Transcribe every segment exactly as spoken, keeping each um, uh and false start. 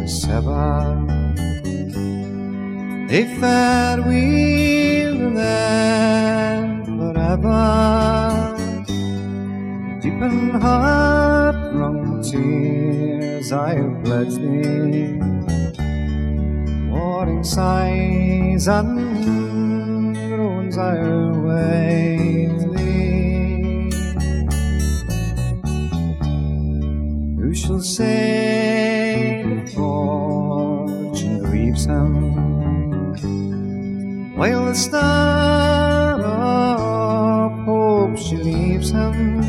sever. If that we'll there forever, deep in heart-wrung tears I've pledged thee, warring sighs and groans I'll wait thee. Who shall say the fortune grieves him, while the star of hope she leaves him?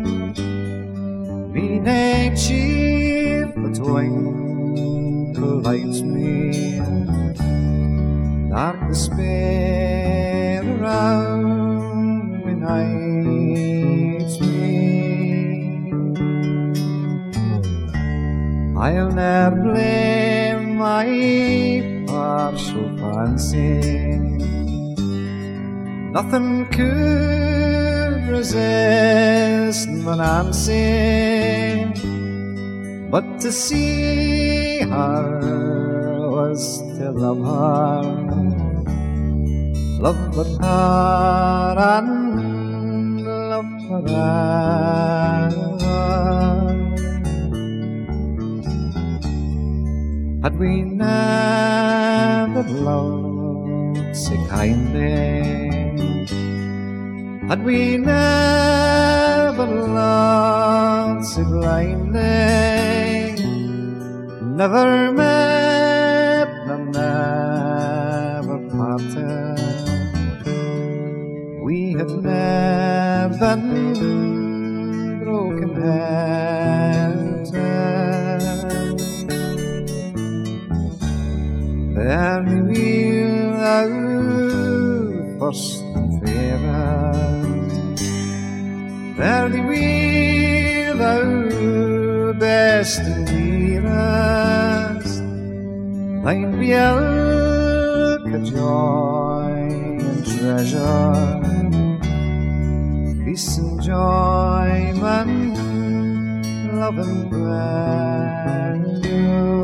Be nae chief between lights me, dark despair around me nights me. I'll ne'er blame my partial fancy, nothing could resist my Nancy, but to see her was to love her, love but her and love forever. Had we never loved so kindly, had we never loved so blindly, never met and never parted, we had never been broken-hearted. Verily we'll thou first and fairest, verily we'll thou best and dearest, thine be ilka joy and treasure, peace and joy, man, love and grandeur.